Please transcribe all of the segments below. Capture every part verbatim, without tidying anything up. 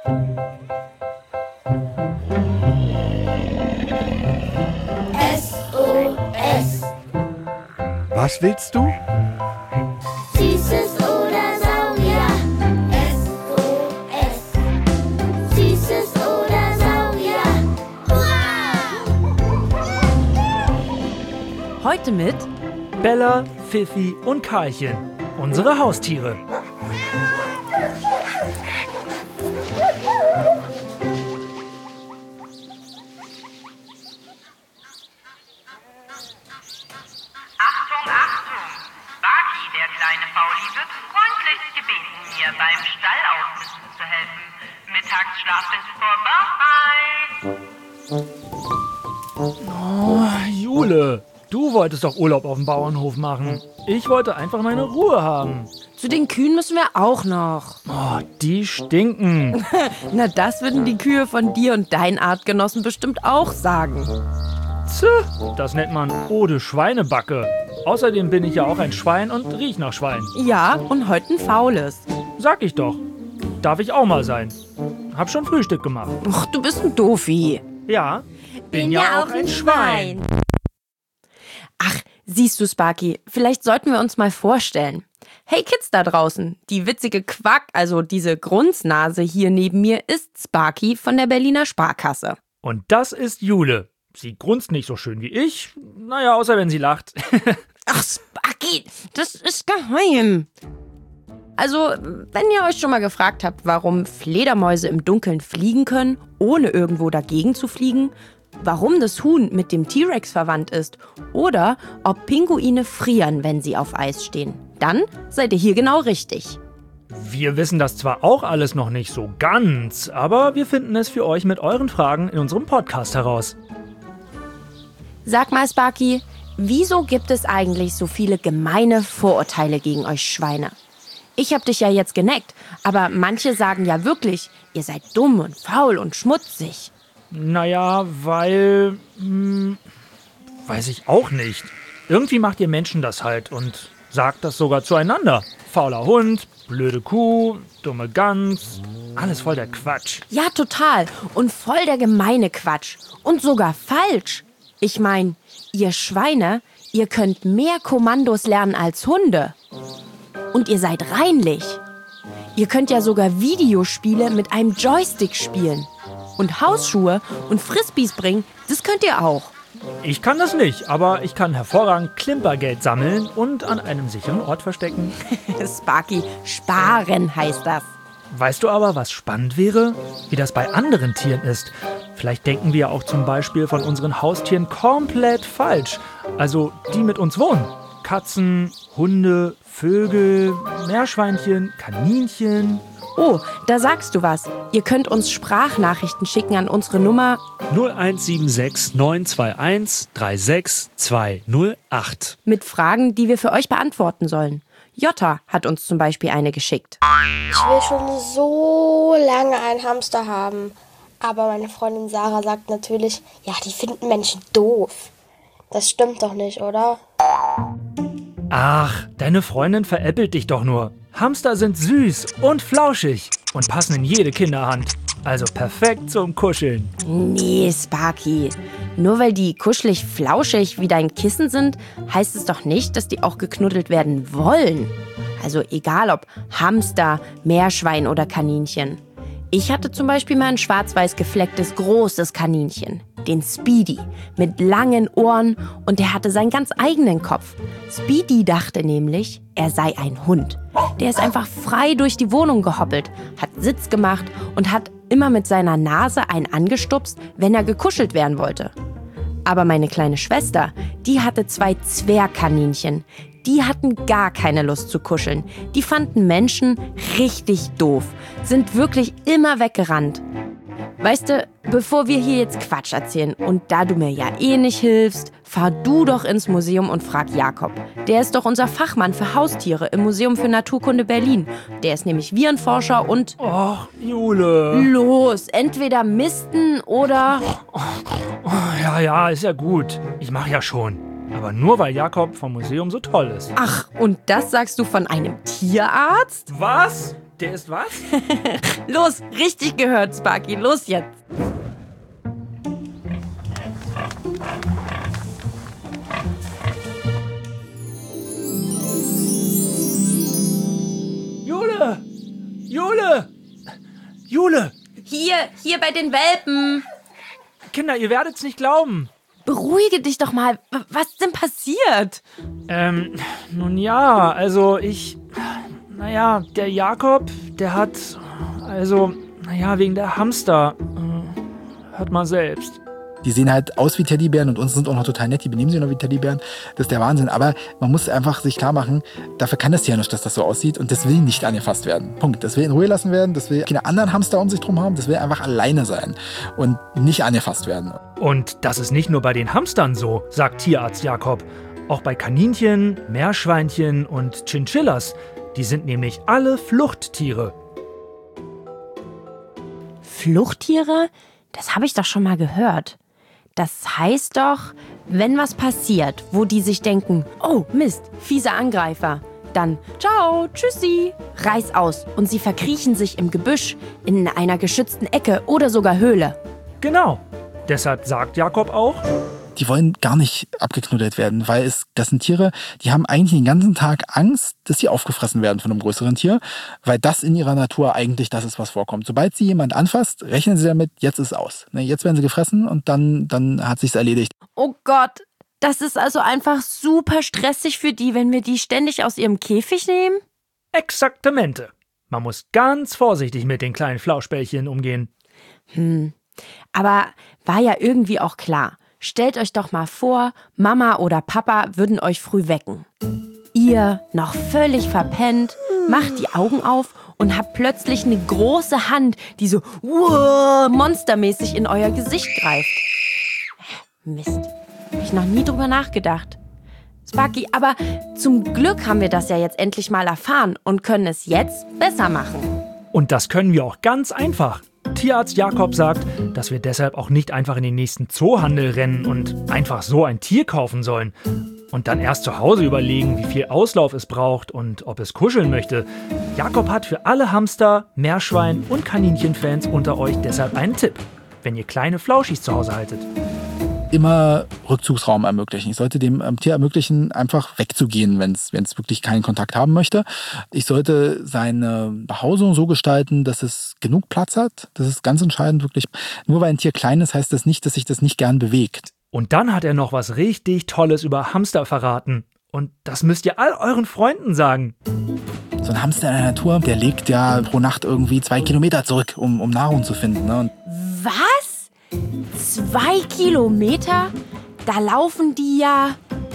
S O S. Was willst du? Süßes oder Saurier. S O S. Süßes oder Saurier. Hurra! Heute mit Bella, Fifi und Karlchen, unsere Haustiere. Achtung, Achtung! Sparky, der kleine Fauli, wird freundlichst gebeten, mir beim Stall ausmisten zu helfen. Mittagsschlaf ist vorbei. Oh, Jule, du wolltest doch Urlaub auf dem Bauernhof machen. Ich wollte einfach meine Ruhe haben. Zu den Kühen müssen wir auch noch. Oh, die stinken. Na, das würden die Kühe von dir und deinen Artgenossen bestimmt auch sagen. Tch, das nennt man Ode Schweinebacke. Außerdem bin ich ja auch ein Schwein und riech nach Schwein. Ja, und heute ein faules. Sag ich doch. Darf ich auch mal sein. Hab schon Frühstück gemacht. Ach, du bist ein Doofi. Ja, bin, ja auch ein Schwein. Ach, siehst du, Sparky, vielleicht sollten wir uns mal vorstellen. Hey Kids da draußen, die witzige Quack, also diese Grunznase hier neben mir, ist Sparky von der Berliner Sparkasse. Und das ist Jule. Sie grunzt nicht so schön wie ich. Naja, außer wenn sie lacht. Ach, Sparky, das ist geheim. Also, wenn ihr euch schon mal gefragt habt, warum Fledermäuse im Dunkeln fliegen können, ohne irgendwo dagegen zu fliegen, warum das Huhn mit dem T-Rex verwandt ist oder ob Pinguine frieren, wenn sie auf Eis stehen, dann seid ihr hier genau richtig. Wir wissen das zwar auch alles noch nicht so ganz, aber wir finden es für euch mit euren Fragen in unserem Podcast heraus. Sag mal, Sparky, wieso gibt es eigentlich so viele gemeine Vorurteile gegen euch Schweine? Ich hab dich ja jetzt geneckt, aber manche sagen ja wirklich, ihr seid dumm und faul und schmutzig. Naja, weil... Hm, weiß ich auch nicht. Irgendwie macht ihr Menschen das halt und sagt das sogar zueinander. Fauler Hund, blöde Kuh, dumme Gans, alles voll der Quatsch. Ja, total. Und voll der gemeine Quatsch. Und sogar falsch. Ich mein, ihr Schweine, ihr könnt mehr Kommandos lernen als Hunde. Und ihr seid reinlich. Ihr könnt ja sogar Videospiele mit einem Joystick spielen. Und Hausschuhe und Frisbees bringen, das könnt ihr auch. Ich kann das nicht, aber ich kann hervorragend Klimpergeld sammeln und an einem sicheren Ort verstecken. Sparky, sparen heißt das. Weißt du aber, was spannend wäre? Wie das bei anderen Tieren ist. Vielleicht denken wir auch zum Beispiel von unseren Haustieren komplett falsch. Also die mit uns wohnen. Katzen, Hunde, Vögel, Meerschweinchen, Kaninchen. Oh, da sagst du was. Ihr könnt uns Sprachnachrichten schicken an unsere Nummer null eins sieben sechs neun zwei eins drei sechs zwei null acht. mit Fragen, die wir für euch beantworten sollen. Jota hat uns zum Beispiel eine geschickt. Ich will schon so lange einen Hamster haben. Aber meine Freundin Sarah sagt natürlich, ja, die finden Menschen doof. Das stimmt doch nicht, oder? Ach, deine Freundin veräppelt dich doch nur. Hamster sind süß und flauschig und passen in jede Kinderhand. Also perfekt zum Kuscheln. Nee, Sparky. Nur weil die kuschelig flauschig wie dein Kissen sind, heißt es doch nicht, dass die auch geknuddelt werden wollen. Also egal ob Hamster, Meerschwein oder Kaninchen. Ich hatte zum Beispiel mal ein schwarz-weiß geflecktes großes Kaninchen, den Speedy, mit langen Ohren und der hatte seinen ganz eigenen Kopf. Speedy dachte nämlich, er sei ein Hund. Der ist einfach frei durch die Wohnung gehoppelt, hat Sitz gemacht und hat immer mit seiner Nase einen angestupst, wenn er gekuschelt werden wollte. Aber meine kleine Schwester, die hatte zwei Zwergkaninchen. Die hatten gar keine Lust zu kuscheln. Die fanden Menschen richtig doof, sind wirklich immer weggerannt. Weißt du, bevor wir hier jetzt Quatsch erzählen und da du mir ja eh nicht hilfst, fahr du doch ins Museum und frag Jakob. Der ist doch unser Fachmann für Haustiere im Museum für Naturkunde Berlin. Der ist nämlich Virenforscher und... Och, Jule. Los, entweder misten oder... Oh, ja, ja, ist ja gut. Ich mach ja schon. Aber nur weil Jakob vom Museum so toll ist. Ach, und das sagst du von einem Tierarzt? Was? Der ist was? Los, richtig gehört, Sparky, los jetzt. Jule! Jule! Jule! Hier, hier bei den Welpen. Kinder, ihr werdet's nicht glauben. Beruhige dich doch mal. W- Was ist denn passiert? Ähm, nun ja, also ich... Naja, der Jakob, der hat... Also, naja, wegen der Hamster. Äh, hört mal selbst. Die sehen halt aus wie Teddybären und uns sind auch noch total nett. Die benehmen sich noch wie Teddybären. Das ist der Wahnsinn. Aber man muss einfach sich klar machen, dafür kann das Tier nicht, dass das so aussieht. Und das will nicht angefasst werden. Punkt. Das will in Ruhe lassen werden. Das will keine anderen Hamster um sich drum haben. Das will einfach alleine sein und nicht angefasst werden. Und das ist nicht nur bei den Hamstern so, sagt Tierarzt Jakob. Auch bei Kaninchen, Meerschweinchen und Chinchillas. Die sind nämlich alle Fluchttiere. Fluchttiere? Das habe ich doch schon mal gehört. Das heißt doch, wenn was passiert, wo die sich denken, oh Mist, fieser Angreifer, dann ciao, tschüssi, reiß aus und sie verkriechen sich im Gebüsch, in einer geschützten Ecke oder sogar Höhle. Genau. Deshalb sagt Jakob auch, Die wollen gar nicht abgeknuddelt werden, weil es, das sind Tiere, die haben eigentlich den ganzen Tag Angst, dass sie aufgefressen werden von einem größeren Tier, weil das in ihrer Natur eigentlich das ist, was vorkommt. Sobald sie jemand anfasst, rechnen sie damit, jetzt ist aus. Ne, jetzt werden sie gefressen und dann, dann hat sich's erledigt. Oh Gott, das ist also einfach super stressig für die, wenn wir die ständig aus ihrem Käfig nehmen? Exaktamente. Man muss ganz vorsichtig mit den kleinen Flauschbällchen umgehen. Hm, aber war ja irgendwie auch klar. Stellt euch doch mal vor, Mama oder Papa würden euch früh wecken. Ihr, noch völlig verpennt, macht die Augen auf und habt plötzlich eine große Hand, die so uah, monstermäßig in euer Gesicht greift. Mist, hab ich noch nie drüber nachgedacht. Sparky, aber zum Glück haben wir das ja jetzt endlich mal erfahren und können es jetzt besser machen. Und das können wir auch ganz einfach. Tierarzt Jakob sagt, dass wir deshalb auch nicht einfach in den nächsten Zoohandel rennen und einfach so ein Tier kaufen sollen. Und dann erst zu Hause überlegen, wie viel Auslauf es braucht und ob es kuscheln möchte. Jakob hat für alle Hamster, Meerschwein- und Kaninchenfans unter euch deshalb einen Tipp, wenn ihr kleine Flauschis zu Hause haltet. Immer Rückzugsraum ermöglichen. Ich sollte dem ähm, Tier ermöglichen, einfach wegzugehen, wenn es wenn es wirklich keinen Kontakt haben möchte. Ich sollte seine Behausung so gestalten, dass es genug Platz hat. Das ist ganz entscheidend, wirklich. Nur weil ein Tier klein ist, heißt das nicht, dass sich das nicht gern bewegt. Und dann hat er noch was richtig Tolles über Hamster verraten. Und das müsst ihr all euren Freunden sagen. So ein Hamster in der Natur, der legt ja pro Nacht irgendwie zwei Kilometer zurück, um, um Nahrung zu finden. Ne? Und Was? Zwei Kilometer? Da laufen die ja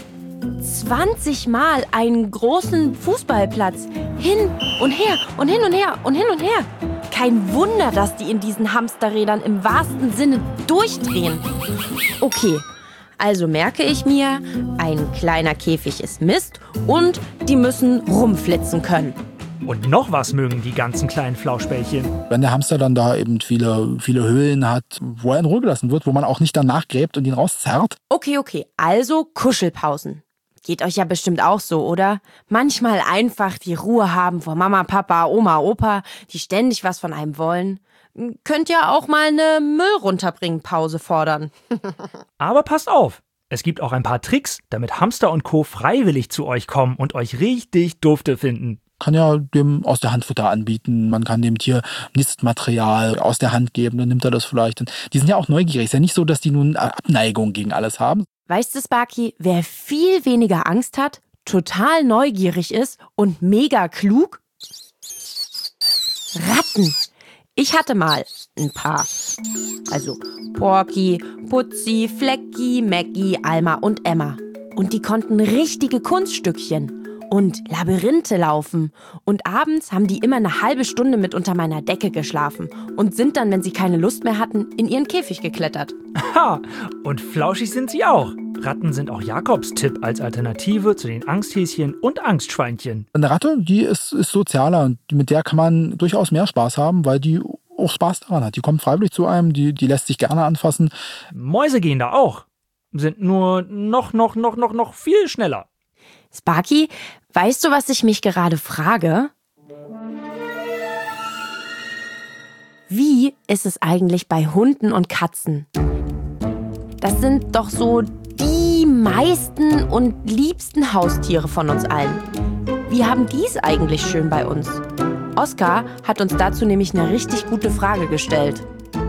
zwanzig Mal einen großen Fußballplatz. Hin und her und hin und her und hin und her. Kein Wunder, dass die in diesen Hamsterrädern im wahrsten Sinne durchdrehen. Okay, also merke ich mir, ein kleiner Käfig ist Mist und die müssen rumflitzen können. Und noch was mögen die ganzen kleinen Flauschbällchen. wenn der Hamster dann da eben viele, viele Höhlen hat, wo er in Ruhe gelassen wird, wo man auch nicht danach gräbt und ihn rauszerrt. Okay, okay, also Kuschelpausen. Geht euch ja bestimmt auch so, oder? Manchmal einfach die Ruhe haben vor Mama, Papa, Oma, Opa, die ständig was von einem wollen. Könnt ja auch mal eine Müll-runterbringen-Pause fordern. Aber passt auf, es gibt auch ein paar Tricks, damit Hamster und Co. freiwillig zu euch kommen und euch richtig dufte finden. Kann ja dem aus der Hand Futter anbieten. Man kann dem Tier Nistmaterial aus der Hand geben, dann nimmt er das vielleicht. Und die sind ja auch neugierig. Ist ja nicht so, dass die nun Abneigung gegen alles haben. Weißt du, Sparky, wer viel weniger Angst hat, total neugierig ist und mega klug? Ratten. Ich hatte mal ein paar. Also Porky, Putzi, Flecki, Maggie, Alma und Emma. Und die konnten richtige Kunststückchen und Labyrinthe laufen. Und abends haben die immer eine halbe Stunde mit unter meiner Decke geschlafen und sind dann, wenn sie keine Lust mehr hatten, in ihren Käfig geklettert. Ha! Und flauschig sind sie auch. Ratten sind auch Jakobs Tipp als Alternative zu den Angsthäschen und Angstschweinchen. Eine Ratte, die ist, ist sozialer und mit der kann man durchaus mehr Spaß haben, weil die auch Spaß daran hat. Die kommt freiwillig zu einem, die, die lässt sich gerne anfassen. Mäuse gehen da auch. Sind nur noch, noch, noch, noch, noch viel schneller. Sparky, weißt du, was ich mich gerade frage? Wie ist es eigentlich bei Hunden und Katzen? Das sind doch so die meisten und liebsten Haustiere von uns allen. Wie haben die es eigentlich schön bei uns? Oskar hat uns dazu nämlich eine richtig gute Frage gestellt.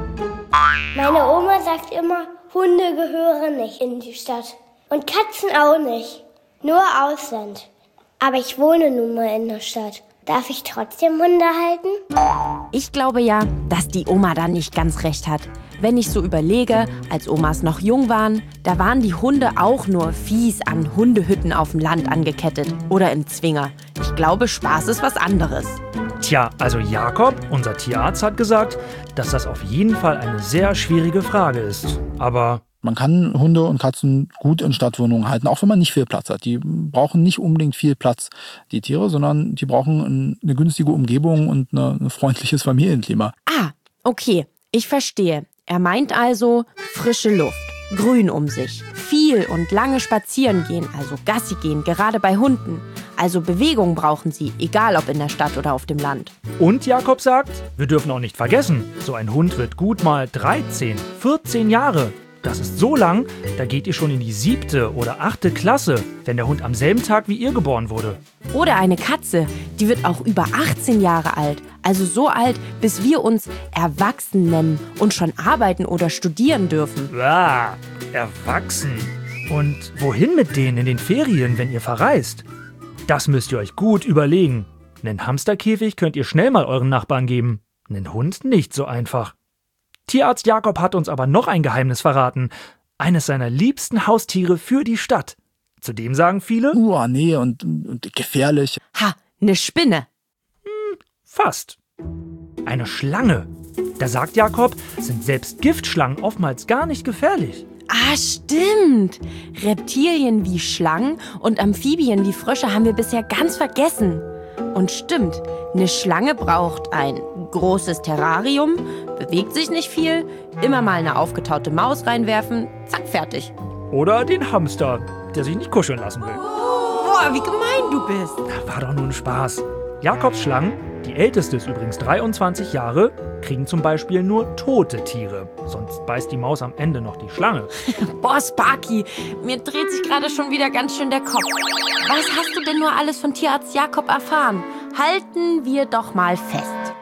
Meine Oma sagt immer, Hunde gehören nicht in die Stadt. Und Katzen auch nicht. Nur Ausland. Aber ich wohne nun mal in der Stadt. Darf ich trotzdem Hunde halten? Ich glaube ja, dass die Oma da nicht ganz recht hat. Wenn ich so überlege, als Omas noch jung waren, da waren die Hunde auch nur fies an Hundehütten auf dem Land angekettet oder im Zwinger. Ich glaube, Spaß ist was anderes. Tja, also Jakob, unser Tierarzt, hat gesagt, dass das auf jeden Fall eine sehr schwierige Frage ist. Aber man kann Hunde und Katzen gut in Stadtwohnungen halten, auch wenn man nicht viel Platz hat. Die brauchen nicht unbedingt viel Platz, die Tiere, sondern die brauchen eine günstige Umgebung und ein freundliches Familienklima. Ah, okay, ich verstehe. Er meint also frische Luft, Grün um sich, viel und lange spazieren gehen, also Gassi gehen, gerade bei Hunden. Also Bewegung brauchen sie, egal ob in der Stadt oder auf dem Land. Und Jakob sagt, wir dürfen auch nicht vergessen, so ein Hund wird gut mal dreizehn, vierzehn Jahre. Das ist so lang, da geht ihr schon in die siebte oder achte Klasse, wenn der Hund am selben Tag wie ihr geboren wurde. Oder eine Katze, die wird auch über achtzehn Jahre alt. Also so alt, bis wir uns erwachsen nennen und schon arbeiten oder studieren dürfen. Ah, erwachsen. Und wohin mit denen in den Ferien, wenn ihr verreist? Das müsst ihr euch gut überlegen. Einen Hamsterkäfig könnt ihr schnell mal euren Nachbarn geben. Einen Hund nicht so einfach. Tierarzt Jakob hat uns aber noch ein Geheimnis verraten. Eines seiner liebsten Haustiere für die Stadt. Zudem sagen viele, Uh, nee, und, und gefährlich. Ha, eine Spinne. Hm, fast. Eine Schlange. Da sagt Jakob, sind selbst Giftschlangen oftmals gar nicht gefährlich. Ah, stimmt. Reptilien wie Schlangen und Amphibien wie Frösche haben wir bisher ganz vergessen. Und stimmt, eine Schlange braucht ein großes Terrarium, bewegt sich nicht viel, immer mal eine aufgetaute Maus reinwerfen, zack, fertig. Oder den Hamster, der sich nicht kuscheln lassen will. Boah, wie gemein du bist. War doch nur ein Spaß. Jakobs Schlangen, die älteste ist übrigens dreiundzwanzig Jahre, kriegen zum Beispiel nur tote Tiere. Sonst beißt die Maus am Ende noch die Schlange. Boah, Sparky, mir dreht sich gerade schon wieder ganz schön der Kopf. Was hast du denn nur alles von Tierarzt Jakob erfahren? Halten wir doch mal fest.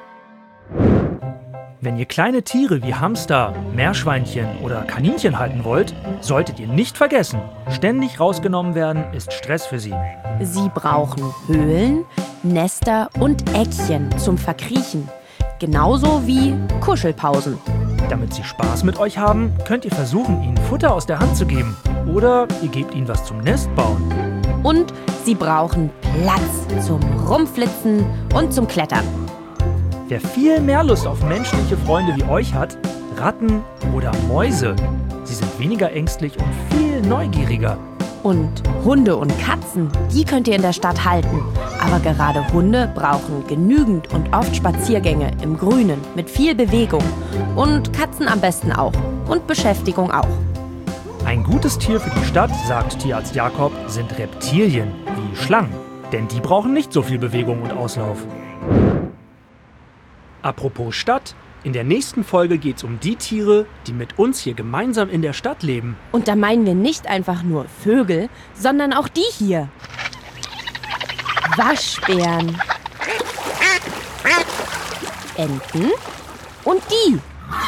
Wenn ihr kleine Tiere wie Hamster, Meerschweinchen oder Kaninchen halten wollt, solltet ihr nicht vergessen, ständig rausgenommen werden ist Stress für sie. Sie brauchen Höhlen, Nester und Eckchen zum Verkriechen. Genauso wie Kuschelpausen. Damit sie Spaß mit euch haben, könnt ihr versuchen, ihnen Futter aus der Hand zu geben. Oder ihr gebt ihnen was zum Nest bauen. Und sie brauchen Platz zum Rumflitzen und zum Klettern. Wer viel mehr Lust auf menschliche Freunde wie euch hat, Ratten oder Mäuse, sie sind weniger ängstlich und viel neugieriger. Und Hunde und Katzen, die könnt ihr in der Stadt halten. Aber gerade Hunde brauchen genügend und oft Spaziergänge im Grünen mit viel Bewegung. Und Katzen am besten auch. Und Beschäftigung auch. Ein gutes Tier für die Stadt, sagt Tierarzt Jakob, sind Reptilien wie Schlangen. Denn die brauchen nicht so viel Bewegung und Auslauf. Apropos Stadt, in der nächsten Folge geht's um die Tiere, die mit uns hier gemeinsam in der Stadt leben. Und da meinen wir nicht einfach nur Vögel, sondern auch die hier. Waschbären, Enten und die.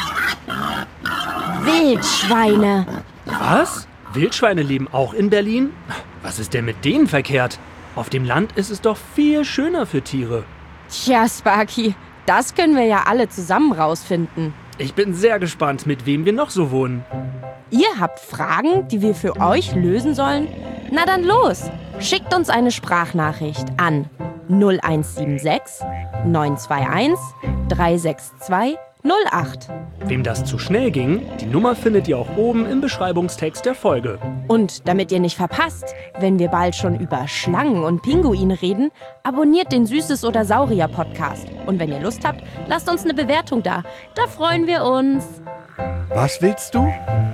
Wildschweine. Was? Wildschweine leben auch in Berlin? Was ist denn mit denen verkehrt? Auf dem Land ist es doch viel schöner für Tiere. Tja, Sparky, das können wir ja alle zusammen rausfinden. Ich bin sehr gespannt, mit wem wir noch so wohnen. Ihr habt Fragen, die wir für euch lösen sollen? Na dann los! Schickt uns eine Sprachnachricht an null eins sieben sechs neun zwei eins drei sechs zwei null acht. Wem das zu schnell ging, die Nummer findet ihr auch oben im Beschreibungstext der Folge. Und damit ihr nicht verpasst, wenn wir bald schon über Schlangen und Pinguine reden, abonniert den Süßes oder Saurier Podcast. Und wenn ihr Lust habt, lasst uns eine Bewertung da. Da freuen wir uns. Was willst du?